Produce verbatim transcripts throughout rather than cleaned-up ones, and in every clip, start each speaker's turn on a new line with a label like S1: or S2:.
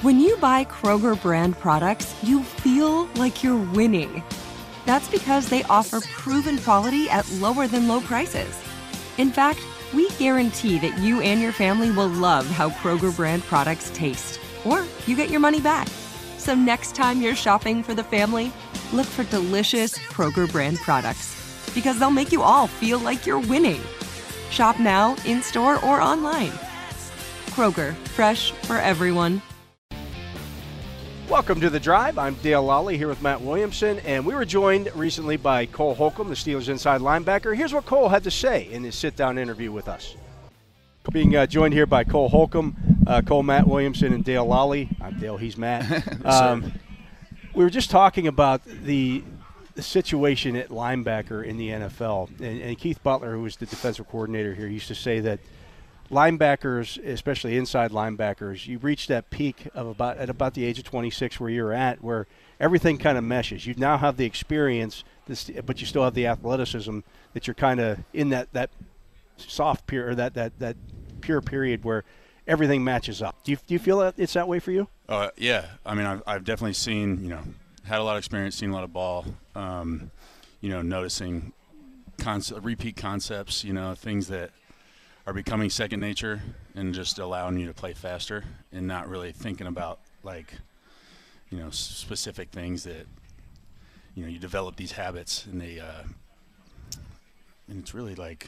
S1: When you buy Kroger brand products, you feel like you're winning. That's because they offer proven quality at lower than low prices. In fact, we guarantee that you and your family will love how Kroger brand products taste, or you get your money back. So next time you're shopping for the family, look for delicious Kroger brand products, because they'll make you all feel like you're winning. Shop now, in-store, or online. Kroger, fresh for everyone.
S2: Welcome to The Drive. I'm Dale Lally here with Matt Williamson, and we were joined recently by Cole Holcomb, the Steelers inside linebacker. Here's what Cole had to say in his sit-down interview with us. Being uh, joined here by Cole Holcomb, uh, Cole, Matt Williamson, and Dale Lally. I'm Dale, he's Matt. Um, we were just talking about the, the situation at linebacker in the N F L, and, and Keith Butler, who was the defensive coordinator here, used to say that linebackers, especially inside linebackers, you reach that peak of about at about the age of twenty-six where you're at, where everything kind of meshes. You now have the experience, this, but you still have the athleticism that you're kind of in that, that soft period, or that, that, that pure period where everything matches up. Do you, do you feel that it's that way for you?
S3: Uh, yeah. I mean, I've, I've definitely seen, you know, had a lot of experience, seen a lot of ball, um, you know, noticing concept, repeat concepts, you know, things that are becoming second nature and just allowing you to play faster and not really thinking about, like, you know, specific things that, you know, you develop these habits and they, uh, and it's really like,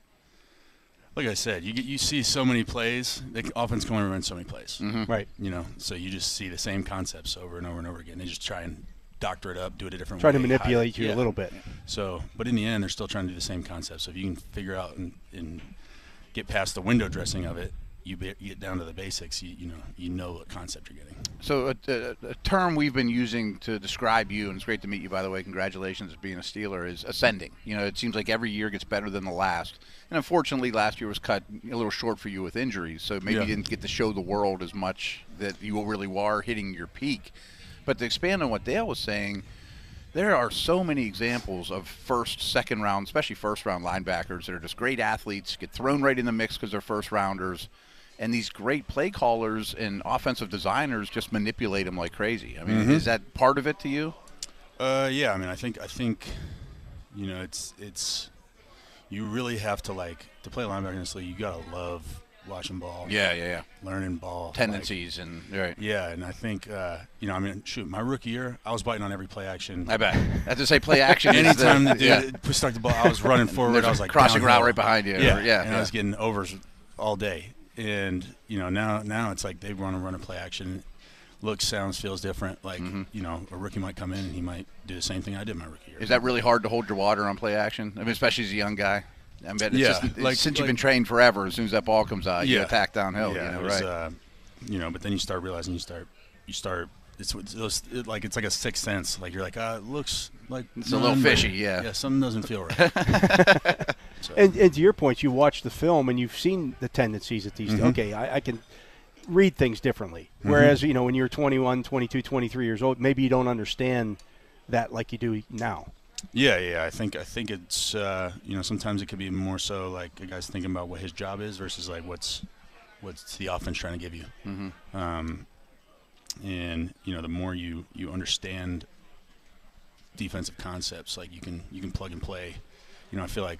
S3: like I said, you get, you see so many plays, the offense can only run so many plays.
S2: Mm-hmm. Right.
S3: You know, so you just see the same concepts over and over and over again. They just try and doctor it up, do it a different
S2: try
S3: way.
S2: Try to manipulate you
S3: yeah.
S2: a little bit.
S3: So, but in the end, they're still trying to do the same concepts. So if you can figure out and, and get past the window dressing of it, you, be, you get down to the basics. You, you know, you know what concept you're getting.
S4: So a, a, a term we've been using to describe you, and it's great to meet you, by the way. Congratulations on being a Steeler. Is ascending. You know, it seems like every year gets better than the last. And unfortunately, last year was cut a little short for you with injuries. So maybe
S3: yeah.
S4: you didn't get to show the world as much that you really were hitting your peak. But to expand on what Dale was saying, there are so many examples of first, second round, especially first round linebackers that are just great athletes, get thrown right in the mix because they're first rounders, and these great play callers and offensive designers just manipulate them like crazy. I mean,
S3: mm-hmm.
S4: is that part of it to you?
S3: Uh, yeah. I mean, I think I think, you know, it's it's you really have to, like, to play linebacker in this league. You gotta love watching ball.
S4: Yeah, yeah, yeah.
S3: Learning ball
S4: Tendencies
S3: like,
S4: and right.
S3: Yeah, and I think uh, you know, I mean, shoot, my rookie year, I was biting on every play action.
S4: I bet. I have to say, play action.
S3: Anytime the,
S4: the dude
S3: yeah. stuck the ball, I was running forward. I was like
S4: crossing
S3: downhill.
S4: route right behind you.
S3: Yeah,
S4: or, yeah,
S3: and
S4: yeah.
S3: I was getting overs all day. And you know, now now it's like they want to run a play action. Looks, sounds, feels different. Like mm-hmm. you know, a rookie might come in and he might do the same thing I did my rookie year.
S4: Is that really hard to hold your water on play action? I mean, especially as a young guy. I bet it's
S3: yeah,
S4: just, it's
S3: like,
S4: since
S3: like,
S4: you've been trained forever, as soon as that ball comes out,
S3: yeah.
S4: you attack downhill.
S3: Yeah,
S4: you know,
S3: it was,
S4: right?
S3: Uh, you know, but then you start realizing you start, you start. It's, it's those, it, like it's like a sixth sense. Like you're like, ah, it looks like
S4: it's a little fishy. Yeah,
S3: yeah, something doesn't feel right. so.
S2: and, and to your point, you watch the film and you've seen the tendencies at these.
S3: Mm-hmm.
S2: Okay, I, I can read things differently. Mm-hmm. Whereas you know, when you're twenty-one, twenty-two, twenty-three years old, maybe you don't understand that like you do now.
S3: Yeah, yeah. I think I think it's uh, you know, sometimes it could be more so like a guy's thinking about what his job is versus like what's what's the offense trying to give you.
S4: Mm-hmm.
S3: Um, and you know, the more you, you understand defensive concepts, like you can you can plug and play. You know, I feel like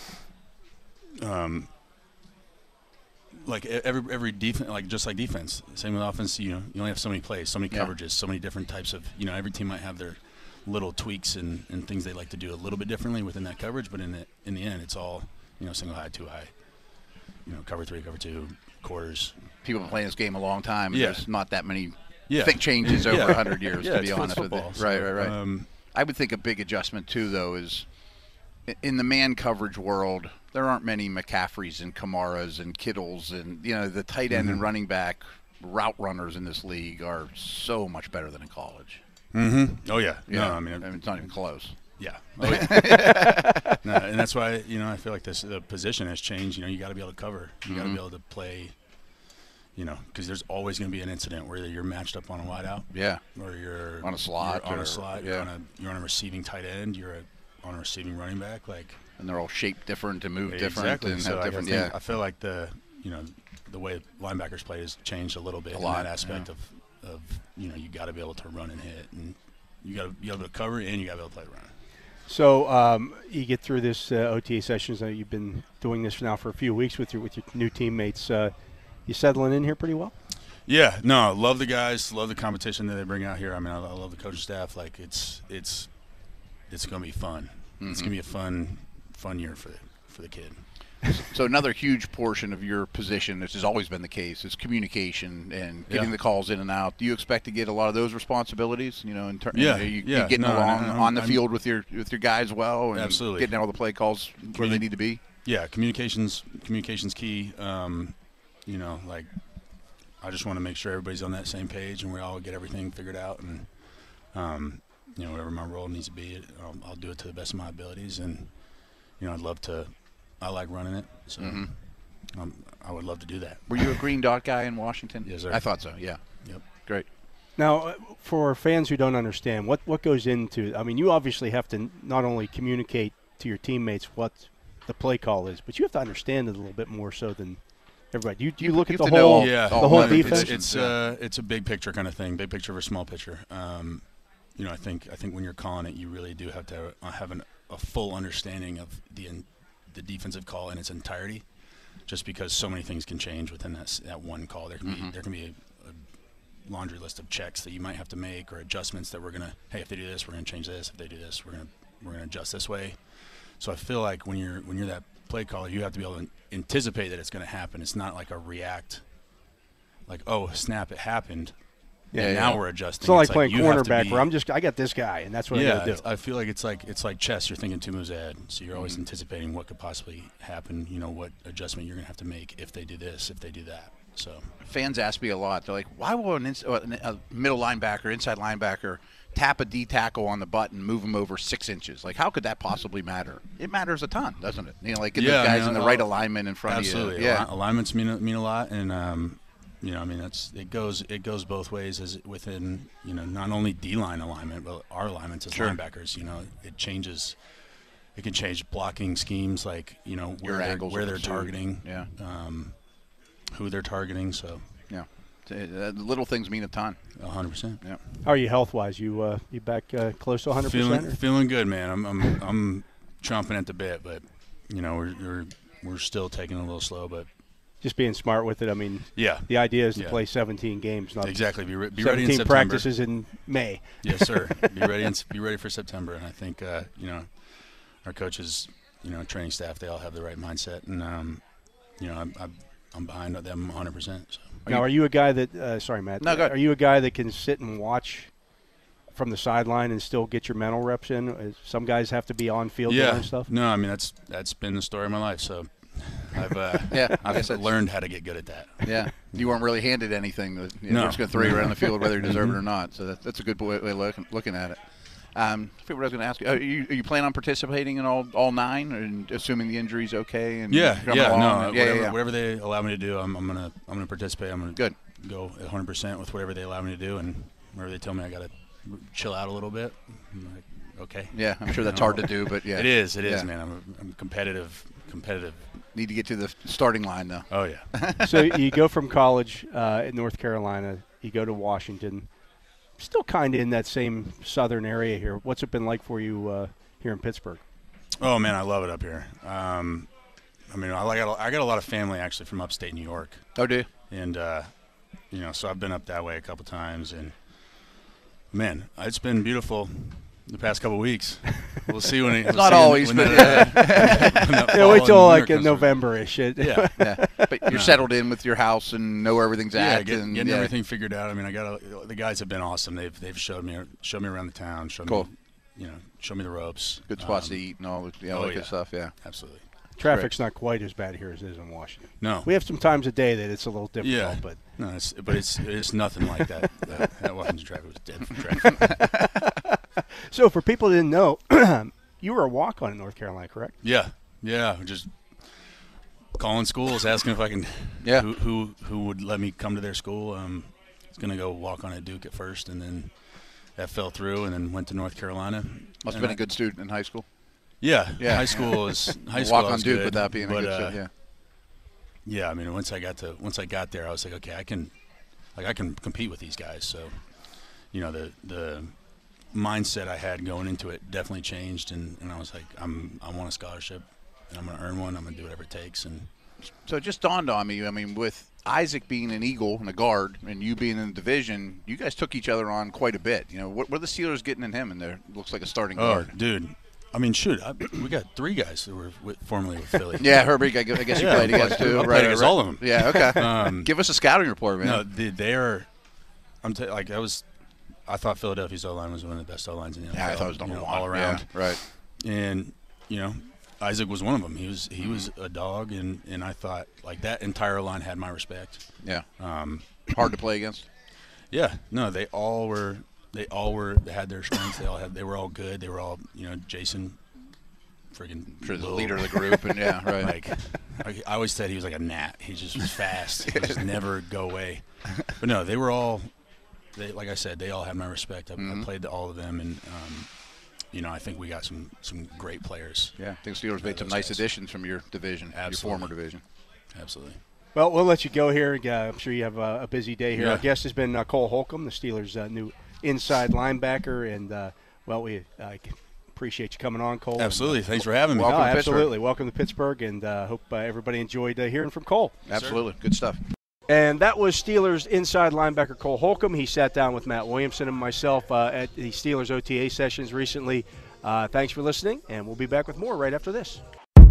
S3: um, like every every defense, like just like defense, same with offense. You know, you only have so many plays, so many
S4: yeah.
S3: coverages, so many different types of. You know, every team might have their little tweaks and, and things they like to do a little bit differently within that coverage, but in the in the end, it's all, you know, single high, two high, you know, cover three, cover two, quarters.
S4: People have been playing this game a long time.
S3: Yeah.
S4: There's not that many
S3: yeah.
S4: thick changes over a
S3: yeah.
S4: hundred years,
S3: yeah,
S4: to be honest
S3: football,
S4: with you.
S3: so,
S4: Right, right, right.
S3: Um,
S4: I would think a big adjustment too, though, is in the man coverage world. There aren't many McCaffreys and Kamaras and Kittles, and you know, the tight end
S3: mm-hmm.
S4: and running back route runners in this league are so much better than in college.
S3: Mm-hmm. Oh yeah.
S4: Yeah.
S3: No, I mean,
S4: I mean, it's not even close.
S3: Yeah. Oh, yeah. no, and that's why, you know, I feel like this the position has changed. You know, you got to be able to cover. You
S4: mm-hmm.
S3: got to be able to play. You know, because there's always going to be an incident where you're matched up on a wideout.
S4: Yeah.
S3: Or you're
S4: on a slot.
S3: You're on
S4: or,
S3: a slot.
S4: Yeah.
S3: You're on a you're on a receiving tight end. You're a, on a receiving running back. Like.
S4: And they're all shaped different and move different.
S3: Exactly.
S4: And
S3: so
S4: have
S3: I,
S4: different.
S3: think,
S4: Yeah.
S3: I feel like the you know the way linebackers play has changed a little bit
S4: a
S3: in
S4: lot,
S3: that aspect
S4: yeah.
S3: of of you know you got to be able to run and hit, and you got to be able to cover, and you got to be able to play run.
S2: So um, you get through this uh, O T A sessions. Uh, you've been doing this now for a few weeks with your with your new teammates. Uh, you settling in here pretty well?
S3: Yeah, no, love the guys, love the competition that they bring out here. I mean, I, I love the coaching staff. Like it's it's it's gonna be fun. Mm-hmm. It's gonna be a fun fun year for the, for the kid.
S4: So another huge portion of your position, this has always been the case, is communication and getting
S3: Yeah.
S4: the calls in and out. Do you expect to get a lot of those responsibilities? You know, in terms,
S3: Yeah,
S4: you, you
S3: yeah,
S4: getting
S3: no,
S4: along
S3: no, no,
S4: on the
S3: I'm-
S4: field with your with your guys well, and
S3: Absolutely.
S4: getting all the play calls where they need to be.
S3: Yeah, communications communications key. Um, you know, like I just want to make sure everybody's on that same page and we all get everything figured out. And um, you know, whatever my role needs to be, I'll, I'll do it to the best of my abilities. And you know, I'd love to. I like running it, so
S4: Mm-hmm.
S3: um, I would love to do that.
S4: Were you a green dot guy in Washington?
S3: Yes, sir.
S4: I thought so. Yeah.
S3: Yep.
S4: Great.
S2: Now, uh, for fans who don't understand, what, what goes into – I mean, you obviously have to n- not only communicate to your teammates what the play call is, but you have to understand it a little bit more so than everybody. You, you
S4: You-
S2: look
S4: you
S2: at
S4: have
S2: the
S4: to know
S2: whole,
S4: all-
S3: yeah,
S2: the
S4: all
S2: whole
S4: eleven
S2: defense.
S3: It's
S4: positions,
S3: it's,
S4: yeah.
S3: uh, it's a big picture kind of thing, big picture versus small picture. Um, you know, I think I think when you're calling it, you really do have to uh, have an, a full understanding of the in, the defensive call in its entirety, just because so many things can change within that s- that one call. There can
S4: Mm-hmm.
S3: be there can be a, a laundry list of checks that you might have to make or adjustments that we're gonna. Hey, if they do this, we're gonna change this. If they do this, we're gonna we're gonna adjust this way. So I feel like when you're when you're that play caller, you have to be able to anticipate that it's going to happen. It's not like a react, like oh snap, it happened.
S4: Yeah,
S3: and now
S4: yeah.
S3: we're adjusting.
S2: It's not like playing
S3: you have to
S2: cornerback
S3: be-
S2: where I'm just – I got this guy, and that's what
S3: yeah,
S2: I'm going to
S3: it's-
S2: do.
S3: I feel like it's like it's like chess. You're thinking two moves ahead, so you're
S2: Mm-hmm.
S3: always anticipating what could possibly happen. You know what adjustment you're going to have to make if they do this, if they do that. So
S4: Fans ask me a lot. They're like, why will an ins- uh, a middle linebacker, inside linebacker, tap a D tackle on the butt and move him over six inches? Like, how could that possibly matter? It matters a ton, doesn't it? You know, like getting
S3: Yeah,
S4: those guys
S3: I
S4: in
S3: mean,
S4: the right
S3: uh,
S4: alignment in front
S3: absolutely,
S4: of you. Yeah.
S3: Al- alignments mean a- mean a lot, and um, you know, I mean that's it goes it goes both ways as within you know not only D line alignment but our alignments as
S4: Sure.
S3: linebackers. You know, it changes. It can change blocking schemes, like you know
S4: Your
S3: where they're,
S4: angles
S3: where
S4: of
S3: they're
S4: pursuit.
S3: targeting,
S4: Yeah.
S3: um, who they're targeting. So
S4: Yeah. Uh, little things mean a ton.
S3: a hundred percent.
S4: Yeah.
S2: How are you health-wise? You uh, you back uh, close to one hundred percent?
S3: Feeling feeling good, man. I'm I'm I'm chomping at the bit, but you know we're we're we're still taking it a little slow, but
S2: Just being smart with it. I mean,
S3: yeah,
S2: the idea is to
S3: Yeah.
S2: play seventeen games, not
S3: exactly. Be, re- be ready in
S2: seventeen
S3: September.
S2: practices in May.
S3: Yes, sir. Be ready and be ready for September. And I think uh, you know our coaches, you know, training staff, they all have the right mindset, and um, you know I'm, I'm I'm behind them one hundred percent. So.
S2: Now, are you a guy that uh, – sorry, Matt.
S4: No, go ahead.
S2: Are you a guy that can sit and watch from the sideline and still get your mental reps in? Uh, Some guys have to be on field
S3: Yeah.
S2: doing stuff.
S3: No, I mean that's that's been the story of my life. So I've uh,
S4: Yeah, I
S3: I've
S4: guess that's-
S3: learned how to get good at that.
S4: Yeah. You weren't really handed anything. That, you know,
S3: No.
S4: We're just going to throw you around the field whether you deserve it or not. So that, that's a good way of looking, looking at it. Um, I forget what I was going to ask you. Are, you. are you planning on participating in all, all nine, and assuming the injury's okay? And
S3: Yeah,
S4: coming
S3: yeah,
S4: along
S3: no,
S4: and- yeah,
S3: whatever,
S4: yeah, yeah.
S3: whatever they allow me to do, I'm, I'm gonna I'm gonna participate. I'm gonna
S4: Good.
S3: go one hundred percent with whatever they allow me to do, and wherever they tell me I gotta chill out a little bit, I'm like, okay.
S4: Yeah, I'm sure that's hard to do, but yeah.
S3: It is, it is,
S4: Yeah.
S3: man. I'm, I'm competitive, competitive.
S4: Need to get to the starting line, though.
S3: Oh yeah.
S2: So you go from college uh, in North Carolina, you go to Washington, still kind of in that same southern area here. What's it been like for you uh, here in Pittsburgh?
S3: Oh man, I love it up here. Um, I mean, I like I got a lot of family actually from upstate New York,
S4: Oh, do you?
S3: and uh, you know, so I've been up that way a couple times, and man, it's been beautiful the past couple weeks. We'll see when it,
S4: It's
S3: we'll
S4: not
S3: see when-
S4: always,
S3: when
S4: but
S3: that,
S4: yeah.
S3: uh, when that
S2: Yeah,
S3: fall
S2: wait
S3: and
S2: till like
S3: winter
S2: in
S3: comes around.
S2: November-ish. It-
S3: Yeah.
S4: yeah. But you're
S3: No.
S4: settled in with your house and know where everything's
S3: Yeah,
S4: at.
S3: get,
S4: and,
S3: getting
S4: yeah.
S3: everything figured out. I mean, I got a, the guys have been awesome. They've they've showed me showed me around the town. Showed
S4: Cool.
S3: me, you know, show me the ropes.
S4: Good spots
S3: Um,
S4: to eat and all, the, yeah, all
S3: oh,
S4: that good
S3: yeah.
S4: stuff, yeah.
S3: Absolutely.
S2: Traffic's not quite as bad here as it is in Washington.
S3: No.
S2: We have some times a day that it's a little difficult,
S3: Yeah.
S2: but
S3: No, it's, but it's it's nothing like that. That, that Washington traffic was dead from traffic.
S2: so for people who didn't know, you were a walk-on in North Carolina, correct?
S3: Yeah, yeah. Just calling schools, asking if I can.
S4: Yeah.
S3: Who who, who would let me come to their school? Um, I was gonna go walk on at Duke at first, and then that fell through, and then went to North Carolina.
S4: Must have
S3: And
S4: been
S3: I-
S4: a good student in high school.
S3: Yeah,
S4: Yeah.
S3: High school is high school.
S4: Walk
S3: I
S4: on
S3: was
S4: Duke
S3: good,
S4: without being
S3: but,
S4: a good
S3: uh,
S4: student, yeah.
S3: Yeah, I mean, once I got to once I got there, I was like, okay, I can like I can compete with these guys. So, you know, the the mindset I had going into it definitely changed, and, and I was like, I'm I want a scholarship, and I'm going to earn one. I'm going to do whatever it takes. And
S4: so it just dawned on me. I mean, with Isaac being an Eagle and a guard, and you being in the division, you guys took each other on quite a bit. You know, what were the Steelers getting in him in there? Looks like a starting
S3: oh,
S4: guard.
S3: dude. I mean, shoot, I, we got three guys who were with, formerly with Philly.
S4: Yeah, Herbie, I guess you
S3: yeah,
S4: played against too.
S3: I
S4: Right,
S3: played against
S4: right.
S3: all of them.
S4: Yeah, okay.
S3: Um,
S4: Give us a scouting report, man.
S3: No, they, they are. I'm t- like I was. I thought Philadelphia's O-line was one of the best O-lines in the N F L.
S4: Yeah, I thought it was number
S3: you know,
S4: one.
S3: all around.
S4: Yeah, right.
S3: And you know, Isaac was one of them. He was he was a dog, and, and I thought like that entire line had my respect.
S4: Yeah.
S3: Um,
S4: Hard to play against.
S3: Yeah. No, they all were. They all were. They had their strengths. They all had. They were all good. They were all. You know, Jason. Friggin'
S4: Sure, the
S3: little,
S4: leader of the group, and yeah, right.
S3: Like, I, I always said he was like a gnat. He just was fast. He just never go away. But no, they were all. They like I said, they all had my respect. I,
S4: Mm-hmm.
S3: I played to all of them, and um, you know, I think we got some some great players.
S4: Yeah, I think Steelers made some
S3: those
S4: nice
S3: guys.
S4: additions from your division,
S3: Absolutely.
S4: your former division.
S3: Absolutely.
S2: Well, we'll let you go here. Uh, I'm sure you have uh, a busy day here.
S3: Yeah.
S2: Our guest has been uh, Cole Holcomb, the Steelers' uh, new inside linebacker, and uh, well, we uh, appreciate you coming on, Cole.
S3: Absolutely.
S2: And, uh,
S3: Thanks for having me.
S2: no,
S4: Welcome to
S2: absolutely.
S4: Pittsburgh.
S2: Welcome to Pittsburgh, and uh, hope uh, everybody enjoyed uh, hearing from Cole.
S4: Absolutely, good stuff.
S2: And that was Steelers inside linebacker Cole Holcomb. He sat down with Matt Williamson and myself uh, at the Steelers O T A sessions recently. Uh, thanks for listening, and we'll be back with more right after this.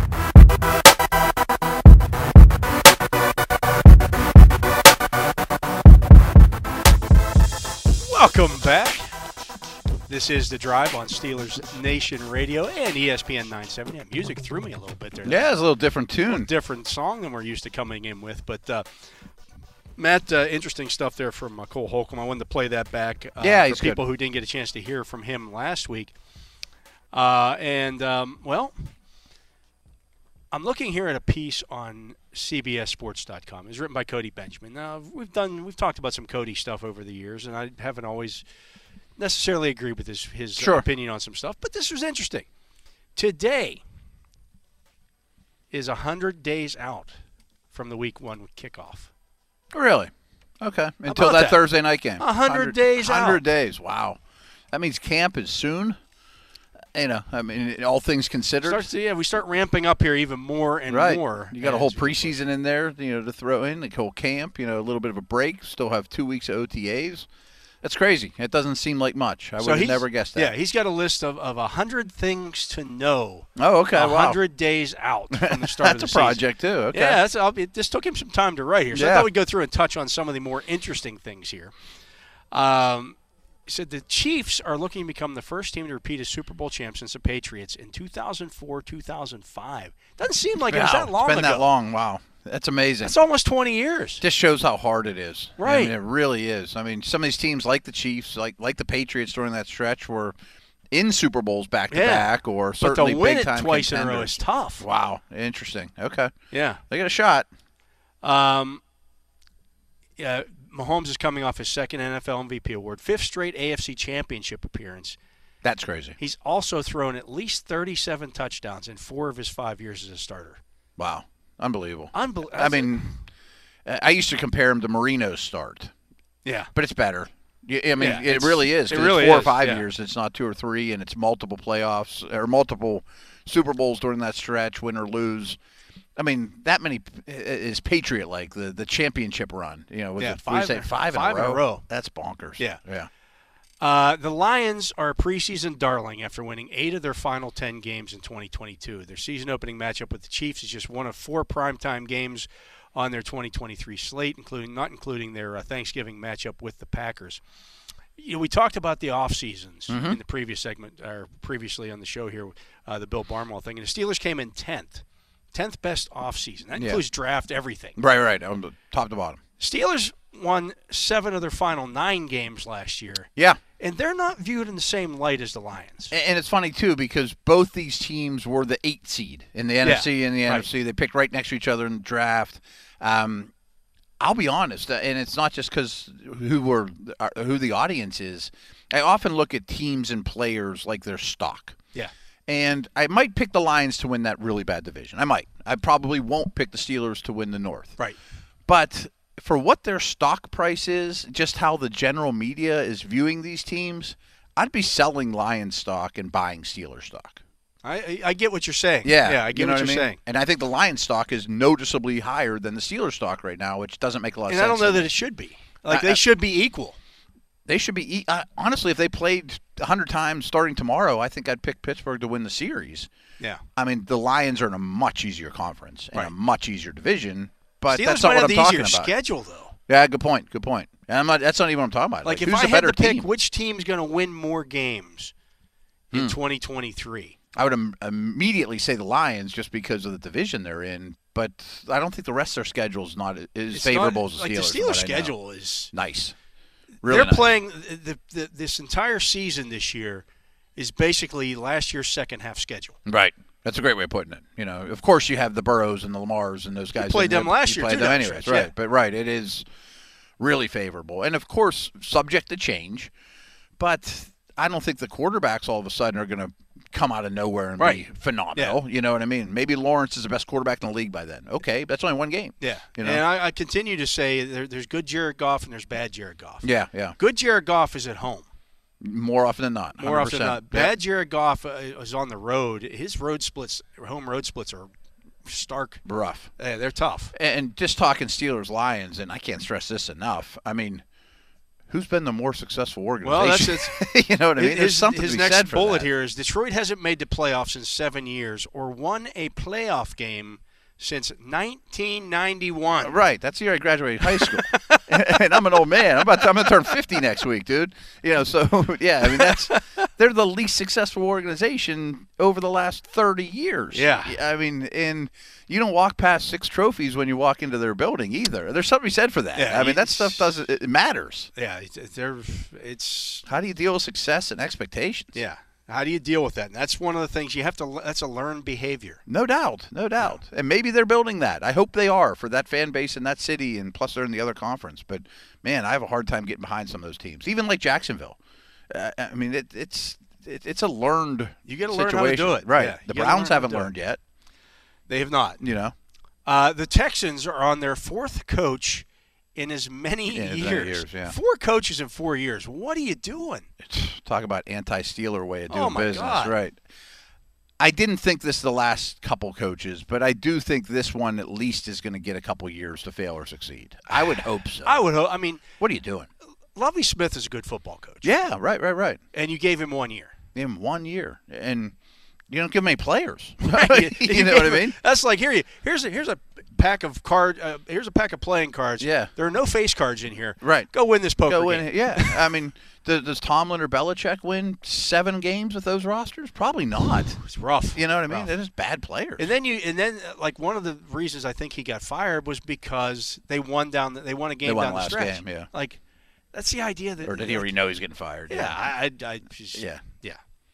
S2: Welcome back. This is The Drive on Steelers Nation Radio and E S P N nine seventy. That music threw me a little bit there.
S4: Yeah, it's a little different
S2: A little
S4: tune.
S2: different song than we're used to coming in with. But, uh, Matt, uh, interesting stuff there from uh, Cole Holcomb. I wanted to play that back uh,
S4: Yeah,
S2: for
S4: he's
S2: people
S4: good.
S2: who didn't get a chance to hear from him last week. Uh, and, um, well, I'm looking here at a piece on C B S Sports dot com. It's written by Cody Benjamin. Now, we've done we've talked about some Cody stuff over the years, and I haven't always necessarily agreed with his, his
S4: Sure.
S2: opinion on some stuff, but this was interesting. Today is one hundred days out from the week one kickoff.
S4: Really? Okay. Until
S2: about
S4: that,
S2: that?
S4: Thursday night game.
S2: A hundred days
S4: one hundred
S2: out.
S4: days. Wow. That means camp is soon. You know, I mean, all things considered.
S2: Starts to, yeah, we start ramping up here even more and
S4: right.
S2: more.
S4: You got a whole
S2: as we-
S4: preseason in there, you know, to throw in, the whole camp, you know, a little bit of a break. Still have two weeks of O T As. That's crazy. It doesn't seem like much. I would
S2: So
S4: have
S2: he's-
S4: never guessed that.
S2: Yeah, he's got a list of of a hundred things to know.
S4: Oh, okay.
S2: A
S4: Wow.
S2: hundred days out from the start of
S4: That's
S2: the
S4: a
S2: season.
S4: project, too. Okay.
S2: Yeah, that's, I'll, it just took him some time to write here. So I
S4: Yeah.
S2: thought we'd go through and touch on some of the more interesting things here. Um, he said the Chiefs are looking to become the first team to repeat as Super Bowl champs since the Patriots in two thousand four two thousand five. Doesn't seem like it was
S4: Wow.
S2: that long
S4: It's been
S2: ago.
S4: that long. Wow. That's amazing.
S2: That's almost twenty years.
S4: Just shows how hard it is. I
S2: Right.
S4: mean, it really is. I mean, some of these teams, like the Chiefs, like like the Patriots during that stretch, were in Super Bowls back to
S2: Yeah.
S4: back, or
S2: But
S4: certainly
S2: to win
S4: big
S2: it
S4: time
S2: twice in a row
S4: contenders.
S2: is tough.
S4: Wow, interesting. Okay,
S2: Yeah.
S4: they got a shot.
S2: Um, yeah, Mahomes is coming off his second N F L M V P award, fifth straight A F C Championship appearance.
S4: That's crazy.
S2: He's also thrown at least thirty-seven touchdowns in four of his five years as a starter.
S4: Wow, unbelievable.
S2: Unbelievable.
S4: I mean, I used to compare him to Marino's start,
S2: yeah.
S4: but it's better. Yeah, I mean,
S2: Yeah,
S4: it
S2: it's-
S4: really is.
S2: it
S4: 'cause
S2: really
S4: it's four or
S2: is,
S4: five
S2: yeah.
S4: years. It's not two or three, and it's multiple playoffs or multiple Super Bowls during that stretch, win or lose. I mean, that many is Patriot-like, the the championship run. You know, was
S2: Yeah,
S4: it,
S2: five-
S4: we say five,
S2: five
S4: in,
S2: in
S4: a
S2: a row.
S4: That's bonkers.
S2: Yeah.
S4: Yeah.
S2: Uh, the Lions are a preseason darling after winning eight of their final ten games in twenty twenty-two. Their season-opening matchup with the Chiefs is just one of four primetime games on their twenty twenty-three slate, including not including their uh, Thanksgiving matchup with the Packers. You know, we talked about the off seasons
S4: Mm-hmm.
S2: in the previous segment, or previously on the show here, uh, the Bill Barnwell thing, and the Steelers came in tenth, tenth best off season. That
S4: Yeah.
S2: includes draft, everything.
S4: Right, right. On the top to bottom.
S2: Steelers won seven of their final nine games last year,
S4: Yeah.
S2: and they're not viewed in the same light as the Lions.
S4: And and it's funny, too, because both these teams were the eight seed in the N F C and the
S2: right.
S4: N F C. They picked right next to each other in the draft. Um, I'll be honest, uh, and it's not just because who we're, uh, who the audience is. I often look at teams and players like their stock.
S2: Yeah.
S4: And I might pick the Lions to win that really bad division. I might. I probably won't pick the Steelers to win the North.
S2: Right.
S4: But for what their stock price is, just how the general media is viewing these teams, I'd be selling Lions stock and buying Steelers stock.
S2: I, I I get what you're saying.
S4: Yeah,
S2: yeah, I get
S4: you know
S2: what,
S4: what
S2: you're
S4: I mean?
S2: saying.
S4: And I think the Lions stock is noticeably higher than the Steelers stock right now, which doesn't make a lot
S2: And
S4: of sense.
S2: I don't know
S4: to
S2: that
S4: me.
S2: it should be. Like
S4: I-
S2: they
S4: I-
S2: should be equal.
S4: They should be e- uh, honestly. If they played a hundred times starting tomorrow, I think I'd pick Pittsburgh to win the series.
S2: Yeah.
S4: I mean, the Lions are in a much easier conference and a
S2: Right.
S4: much easier division. But
S2: Steelers
S4: that's
S2: might
S4: not what
S2: have
S4: I'm
S2: the
S4: talking
S2: easier
S4: about.
S2: schedule, though.
S4: Yeah, good point. Good point. And I'm not. That's not even what I'm talking about.
S2: Like,
S4: Like,
S2: if
S4: who's
S2: I
S4: a
S2: had
S4: better
S2: to pick
S4: team?
S2: which team's going to win more games in
S4: Hmm.
S2: twenty twenty-three.
S4: I would Im- immediately say the Lions just because of the division they're in. But I don't think the rest of their schedule is not as
S2: It's
S4: favorable
S2: not,
S4: as the
S2: like
S4: Steelers.
S2: the
S4: from
S2: Steelers
S4: what I know.
S2: schedule is
S4: Nice. Really
S2: they're
S4: nice.
S2: playing the, the, this entire season this year is basically last year's second half schedule.
S4: Right. That's a great way of putting it. You know, of course you have the Burrows and the Lamars and those guys.
S2: played
S4: in
S2: them
S4: the-
S2: last
S4: you
S2: year,
S4: played
S2: too,
S4: them
S2: that
S4: anyways,
S2: stretch,
S4: right?
S2: yeah.
S4: But right, it is really favorable, and of course subject to change. But I don't think the quarterbacks all of a sudden are going to come out of nowhere and
S2: Right.
S4: be phenomenal. You know what I mean? Maybe Lawrence is the best quarterback in the league by then. Okay, that's only one game.
S2: Yeah.
S4: You know?
S2: And I, I continue to say there, there's good Jared Goff and there's bad Jared Goff.
S4: Yeah, yeah.
S2: Good Jared Goff is at home.
S4: More often than not.
S2: More often than
S4: one hundred
S2: not.
S4: percent.
S2: Bad Jared Goff uh, is on the road. His road splits, home road splits are stark.
S4: Yep. Rough.
S2: Uh, they're tough.
S4: And just talking Steelers Lions, and I can't stress this enough. I mean, who's been the more successful
S2: Well, that's
S4: organization?
S2: it's,
S4: you know what I mean? There's
S2: his,
S4: something
S2: his
S4: to be
S2: next
S4: said for
S2: bullet
S4: that.
S2: here is Detroit hasn't made the playoffs in seven years or won a playoff game since nineteen ninety-one.
S4: Right, that's the year I graduated high school, and I'm an old man. I'm about to, I'm going to turn fifty next week, dude. You know, so yeah, I mean that's they're the least successful organization over the last thirty years.
S2: Yeah.
S4: I mean, and you don't walk past six trophies when you walk into their building either. There's something to be said for that.
S2: Yeah,
S4: I mean, that
S2: it's-
S4: stuff doesn't it matters.
S2: Yeah, it's- they're it's
S4: How do you deal with success and expectations?
S2: yeah. How do you deal with that? And that's one of the things you have to. That's a learned behavior.
S4: No doubt, no doubt. And maybe they're building that. I hope they are for that fan base in that city, and plus they're in the other conference. But, man, I have a hard time getting behind some of those teams, even like Jacksonville. Uh, I mean, it, it's it, it's a learned
S2: You got to
S4: situation.
S2: learn how to do it.
S4: Right.
S2: Yeah,
S4: the
S2: you gotta
S4: Browns
S2: learn how to
S4: haven't
S2: do it.
S4: learned yet,
S2: They have not.
S4: you know.
S2: Uh, the Texans are on their fourth coach in as many
S4: Yeah, as many
S2: years.
S4: years, yeah.
S2: Four coaches in four years. What are you doing?
S4: Talk about anti-Steeler way of doing
S2: Oh, my
S4: business.
S2: God.
S4: Right. I didn't think this the last couple coaches, but I do think this one at least is going to get a couple years to fail or succeed. I would hope so.
S2: I would hope. I mean,
S4: What are you doing?
S2: Lovie Smith is a good football coach.
S4: Yeah, right, right, right.
S2: And you gave him one year.
S4: In one year. And you don't give them any players.
S2: Right.
S4: you know what I mean?
S2: That's like here. You here's a here's a pack of card. Uh, here's a pack of playing cards.
S4: Yeah.
S2: There are no face cards in here.
S4: Right.
S2: Go win this poker
S4: Go
S2: game.
S4: win. Yeah. I mean, does, does Tomlin or Belichick win seven games with those rosters? Probably not.
S2: It's rough.
S4: You know what I mean?
S2: Rough.
S4: They're just bad players.
S2: And then you and then uh, like one of the reasons I think he got fired was because they won down. The, they won a game
S4: They won
S2: down
S4: last
S2: the stretch.
S4: game, yeah.
S2: Like that's the idea that.
S4: or did he already know he's getting fired?
S2: Yeah. I. I, I just,
S4: Yeah.
S2: Yeah.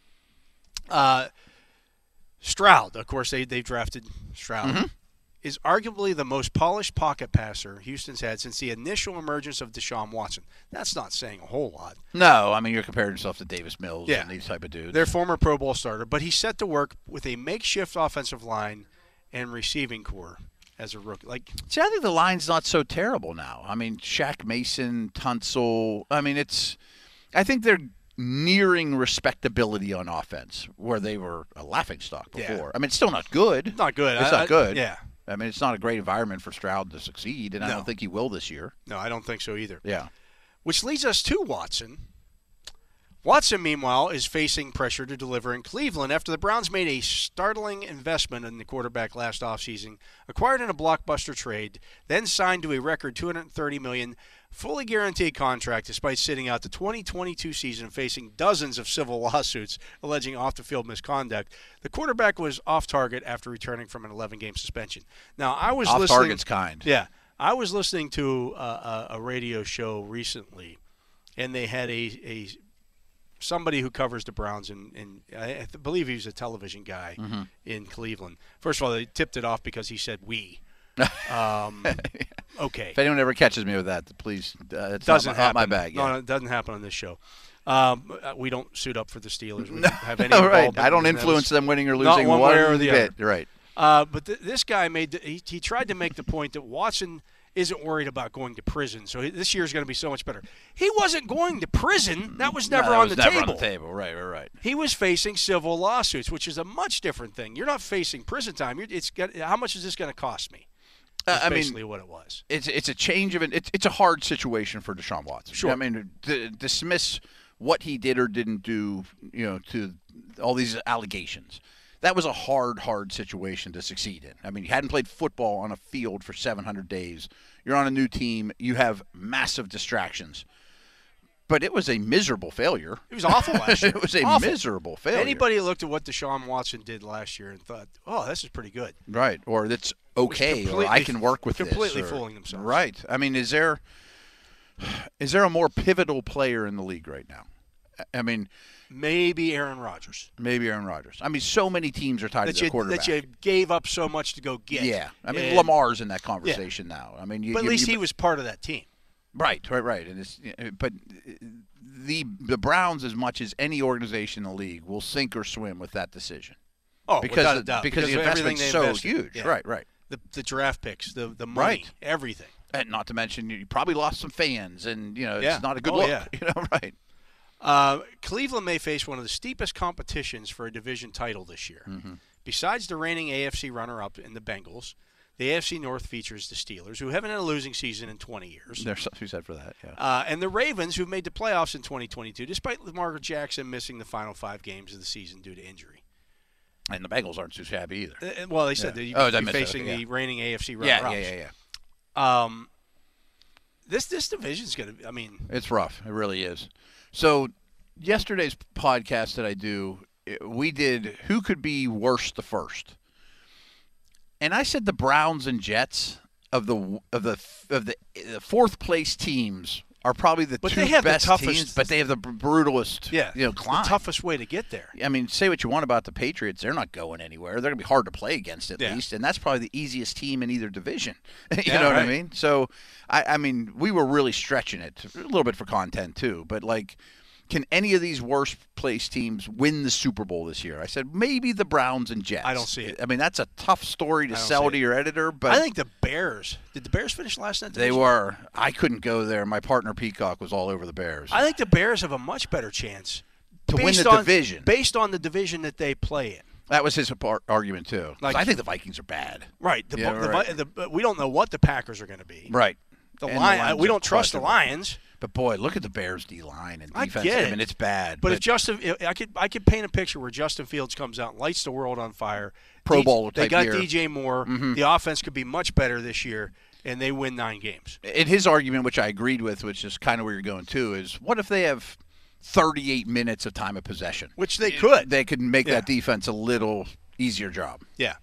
S2: Uh, Stroud, of course, they they drafted Stroud.
S4: Mm-hmm.
S2: Is arguably the most polished pocket passer Houston's had since the initial emergence of Deshaun Watson. That's not saying a whole lot.
S4: No, I mean, you're comparing yourself to Davis Mills
S2: Yeah.
S4: and these type of dudes.
S2: Their former Pro Bowl starter, but he's set to work with a makeshift offensive line and receiving core as a rookie. Like,
S4: See, I think the line's not so terrible now. I mean, Shaq Mason, Tunsil. I mean, it's. I think they're nearing respectability on offense, where they were a laughingstock before.
S2: Yeah.
S4: I mean, it's still not good.
S2: not good.
S4: It's
S2: I-
S4: not
S2: I-
S4: good.
S2: Yeah.
S4: I mean, it's not a great environment for Stroud to succeed, and I
S2: No.
S4: don't think he will this year.
S2: No, I don't think so either.
S4: Yeah.
S2: Which leads us to Watson. Watson, meanwhile, is facing pressure to deliver in Cleveland after the Browns made a startling investment in the quarterback last offseason, acquired in a blockbuster trade, then signed to a record two hundred thirty million dollars fully guaranteed contract despite sitting out the twenty twenty-two season facing dozens of civil lawsuits alleging off-the-field misconduct. The quarterback was off target after returning from an eleven-game suspension. Now, I was
S4: Off
S2: listening
S4: target's kind.
S2: Yeah. I was listening to a, a, a radio show recently, and they had a, a somebody who covers the Browns, and, and I th- believe he was a television guy
S4: Mm-hmm.
S2: in Cleveland. First of all, they tipped it off because he said "we." Um, okay,
S4: If anyone ever catches me with that, please, uh, it's
S2: doesn't
S4: not, my, not
S2: happen.
S4: my bag.
S2: No,
S4: Yeah.
S2: no, it doesn't happen on this show. Um, uh, we don't suit up for the Steelers. We don't have any
S4: All right.
S2: involvement
S4: I don't
S2: in
S4: influence
S2: those.
S4: them winning or
S2: Not
S4: losing
S2: one way or the
S4: bit.
S2: other.
S4: Right.
S2: Uh, but th- this guy made the, he, he tried to make the point that Watson isn't worried about going to prison, so this year is going to be so much better. He wasn't going to prison. That was never,
S4: no, that
S2: on,
S4: was
S2: the
S4: never
S2: table.
S4: on the table. Right, right, right.
S2: He was facing civil lawsuits, which is a much different thing. You're not facing prison time. You're, it's got, how much is this going to cost me? That's
S4: uh, I
S2: basically
S4: mean,
S2: what it was.
S4: It's it's a change of an it's it's a hard situation for Deshaun Watson.
S2: Sure.
S4: I mean, to dismiss what he did or didn't do, you know, to all these allegations. That was a hard, hard situation to succeed in. I mean, you hadn't played football on a field for seven hundred days. You're on a new team. You have massive distractions. But it was a miserable failure.
S2: It was awful last year.
S4: It was a
S2: awful.
S4: miserable failure.
S2: Anybody looked at what Deshaun Watson did last year and thought, oh, this is pretty good.
S4: Right. Or that's okay, or I can work with
S2: completely
S4: this.
S2: Completely
S4: or,
S2: fooling themselves.
S4: Right. I mean, is there is there a more pivotal player in the league right now? I mean,
S2: maybe Aaron Rodgers.
S4: Maybe Aaron Rodgers. I mean, so many teams are tied
S2: that
S4: to their
S2: you,
S4: quarterback.
S2: That you gave up so much to go get.
S4: Yeah. I mean,
S2: and,
S4: Lamar's in that conversation yeah. now. I mean, you,
S2: but at
S4: you,
S2: least
S4: you,
S2: he was part of that team.
S4: Right, right, right. And it's, but the the Browns, as much as any organization in the league, will sink or swim with that decision.
S2: Oh,
S4: because
S2: without
S4: the,
S2: a doubt.
S4: Because,
S2: because
S4: the investment's so
S2: invested.
S4: huge.
S2: Yeah.
S4: Right, right.
S2: The the draft picks, the the money,
S4: right.
S2: everything.
S4: And not to mention, you probably lost some fans, and you know,
S2: yeah.
S4: it's not a good
S2: oh,
S4: look.
S2: Yeah.
S4: You know, right.
S2: Uh, Cleveland may face one of the steepest competitions for a division title this year.
S4: Mm-hmm.
S2: Besides the reigning A F C runner-up in the Bengals, the A F C North features the Steelers, who haven't had a losing season in twenty years.
S4: There's something to be said for that, yeah.
S2: Uh, and the Ravens, who've made the playoffs in twenty twenty-two, despite Lamar Jackson missing the final five games of the season due to injury.
S4: And the Bengals aren't too shabby either.
S2: Uh, well, they said
S4: yeah.
S2: that you'd
S4: oh,
S2: be facing
S4: okay,
S2: the
S4: yeah.
S2: reigning A F C
S4: yeah,
S2: runner-ups.
S4: yeah, yeah, yeah.
S2: Um, this this division's going to. I mean,
S4: it's rough. It really is. So yesterday's podcast that I do, we did who could be worse the first, and I said the Browns and Jets of the of the of the fourth place teams are probably the
S2: but
S4: two
S2: they have
S4: best
S2: the toughest,
S4: teams, but they have the brutalest,
S2: yeah,
S4: you know, climb.
S2: the toughest way to get there.
S4: I mean, say what you want about the Patriots, they're not going anywhere. They're going to be hard to play against at
S2: yeah.
S4: least, and that's probably the easiest team in either division. you
S2: yeah,
S4: know what
S2: right.
S4: I mean? So, I, I mean, we were really stretching it a little bit for content too, but like, can any of these worst place teams win the Super Bowl this year? I said maybe the Browns and Jets.
S2: I don't see it.
S4: I mean, that's a tough story to sell to
S2: it.
S4: your editor, but
S2: I think the Bears. Did the Bears finish last night?
S4: They were. I couldn't go there. My partner Peacock was all over the Bears.
S2: I think the Bears have a much better chance
S4: to win the
S2: on,
S4: division
S2: based on the division that they play in.
S4: That was his argument too.
S2: Like,
S4: I think the Vikings are bad.
S2: Right. The,
S4: yeah,
S2: the,
S4: right.
S2: The, the, we don't know what the Packers are going to be.
S4: Right.
S2: The
S4: and
S2: Lions.
S4: the Lions
S2: we don't trust the
S4: questionable.
S2: Lions.
S4: But boy, look at the Bears D line and defense.
S2: I get it.
S4: I mean, it's bad.
S2: But,
S4: but
S2: if Justin, I could, I could paint a picture where Justin Fields comes out and lights the world on fire.
S4: Pro
S2: D-
S4: Bowl
S2: They
S4: type
S2: got
S4: year.
S2: D J Moore.
S4: Mm-hmm.
S2: The offense could be much better this year, and they win nine games.
S4: And his argument, which I agreed with, which is kind of where you're going too, is what if they have thirty-eight minutes of time of possession?
S2: Which they could.
S4: They could make
S2: Yeah.
S4: that defense a little easier job.
S2: Yeah.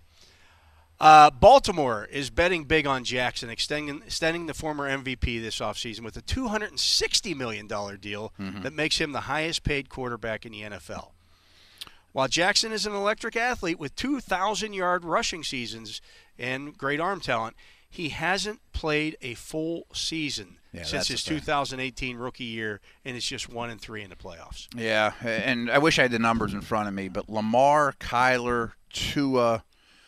S2: Uh, Baltimore is betting big on Jackson, extending, extending the former M V P this offseason with a two hundred sixty million dollars deal
S4: mm-hmm.
S2: that makes him the highest paid quarterback in the N F L. While Jackson is an electric athlete with two thousand yard rushing seasons and great arm talent, he hasn't played a full season
S4: yeah,
S2: since his two thousand eighteen rookie year, and it's just one and three in the playoffs.
S4: Yeah, and I wish I had the numbers in front of me, but Lamar, Kyler, Tua,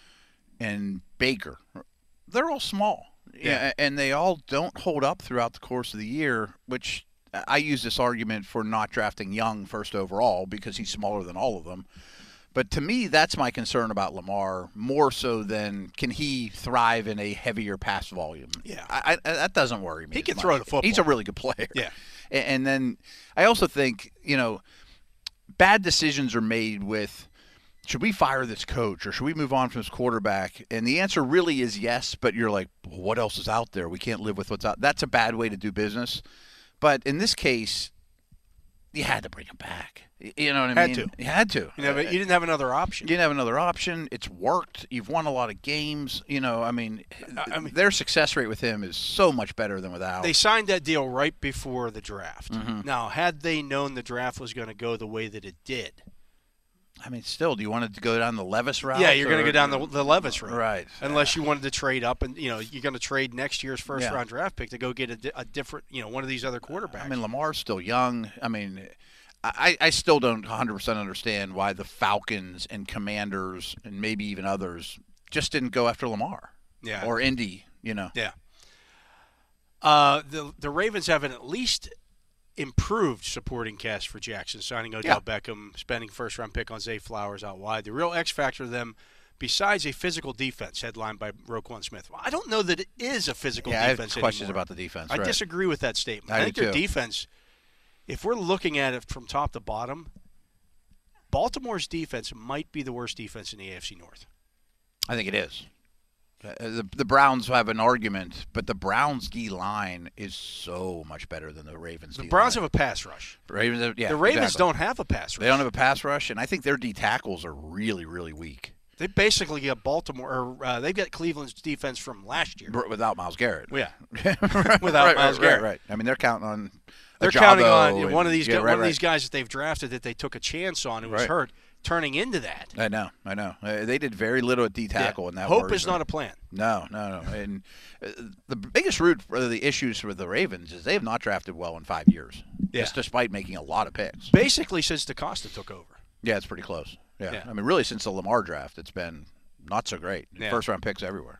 S4: and Baker, they're all small.
S2: Yeah.
S4: And they all don't hold up throughout the course of the year, which I use this argument for not drafting Young first overall because he's smaller than all of them. But to me, that's my concern about Lamar, more so than can he thrive in a heavier pass volume.
S2: Yeah.
S4: I, I, that doesn't worry me.
S2: He
S4: as
S2: can
S4: much.
S2: throw the football.
S4: He's a really good player.
S2: Yeah.
S4: And, and then I also think, you know, bad decisions are made with, should we fire this coach or should we move on from this quarterback? And the answer really is yes, but you're like, well, what else is out there? We can't live with what's out. That's a bad way to do business. But in this case, you had to bring him back. You know what I
S2: Had
S4: mean?
S2: to.
S4: You had to.
S2: You, know, you didn't have another option.
S4: You didn't have another option. It's worked. You've won a lot of games. You know, I mean,
S2: I mean
S4: their success rate with him is so much better than without.
S2: They signed that deal right before the draft.
S4: Mm-hmm.
S2: Now, had they known the draft was going to go the way that it did,
S4: I mean, still, do you want it to go down the Levis route?
S2: yeah, you're going
S4: or-
S2: to go down the, the Levis route,
S4: Right.
S2: Unless you wanted to trade up, and you know you're going to trade next year's first
S4: Yeah.
S2: round draft pick to go get a, di- a different, you know, one of these other quarterbacks.
S4: I mean, Lamar's still young. I mean, I, I still don't one hundred percent understand why the Falcons and Commanders and maybe even others just didn't go after Lamar.
S2: Yeah.
S4: Or Indy, you know.
S2: yeah. Uh, the the Ravens have an at least improved supporting cast for Jackson, signing Odell
S4: Yeah.
S2: Beckham, spending first-round pick on Zay Flowers out wide. The real X factor to them, besides a physical defense headlined by Roquan Smith. Well, I don't know that it is a physical
S4: Yeah, I have
S2: defense
S4: questions
S2: anymore.
S4: about the defense.
S2: I
S4: right.
S2: disagree with that statement.
S4: I
S2: I,
S4: do
S2: think their
S4: too.
S2: defense, if we're looking at it from top to bottom, Baltimore's defense might be the worst defense in the A F C North.
S4: I think it is. Uh, The, the Browns have an argument, but the Browns' D line is so much better than the Ravens'
S2: The
S4: D
S2: Browns
S4: line.
S2: have a pass rush.
S4: Ravens, have- yeah,
S2: the Ravens
S4: exactly.
S2: don't have a pass rush.
S4: They don't have a pass rush, and I think their D tackles are really, really weak.
S2: They basically get Baltimore, or uh, they've got Cleveland's defense from last year.
S4: Br- Without Myles Garrett.
S2: Yeah.
S4: Right,
S2: Without
S4: right,
S2: Myles
S4: right,
S2: Garrett.
S4: Right, right. I mean, they're counting on.
S2: They're
S4: Ajabo
S2: counting on you know,
S4: and-
S2: one of these
S4: yeah,
S2: guys,
S4: right,
S2: one of
S4: right.
S2: these guys that they've drafted that they took a chance on who was
S4: Right.
S2: hurt, turning into that.
S4: I know, I know. Uh, they did very little at D tackle,
S2: Yeah.
S4: and that
S2: Hope
S4: worries
S2: is
S4: me.
S2: not a plan.
S4: No, no, no. And uh, the biggest root for the issues with the Ravens is they have not drafted well in five years.
S2: Yeah.
S4: Just despite making a lot of picks.
S2: Basically, since DaCosta took over.
S4: Yeah, it's pretty close. Yeah.
S2: Yeah.
S4: I mean, really, since the Lamar draft, it's been not so great.
S2: Yeah.
S4: First round picks everywhere.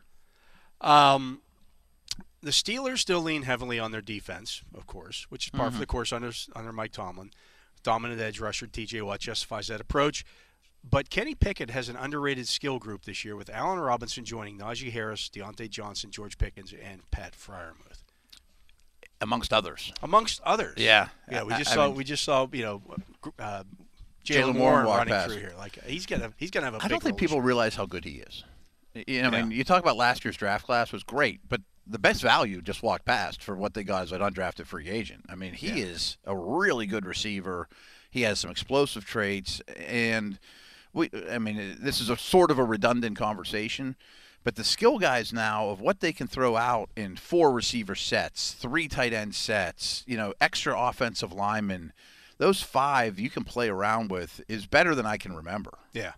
S2: Um, the Steelers still lean heavily on their defense, of course, which is par
S4: Mm-hmm.
S2: for the course under under Mike Tomlin. Dominant edge rusher T J Watt justifies that approach. But Kenny Pickett has an underrated skill group this year with Allen Robinson joining Najee Harris, Deontay Johnson, George Pickens, and Pat Freiermuth,
S4: Amongst others.
S2: amongst others.
S4: Yeah.
S2: yeah. We
S4: I-
S2: just
S4: I
S2: saw
S4: mean-
S2: we just saw you know uh,
S4: Jalen
S2: Jalen
S4: Warren
S2: Warren
S4: walk
S2: running
S4: past.
S2: through here. Like he's gonna he's gonna have a.
S4: I
S2: big
S4: don't think
S2: role
S4: people
S2: this year.
S4: realize how good he is. You know, I mean,
S2: Yeah.
S4: you talk about last year's draft class was great, but the best value just walked past for what they got as an undrafted free agent. I mean, he
S2: Yeah.
S4: is a really good receiver. He has some explosive traits, and we. I mean, this is a sort of a redundant conversation, but the skill guys now of what they can throw out in four receiver sets, three tight end sets, you know, extra offensive linemen. Those five you can play around with is better than I can remember.
S2: Yeah.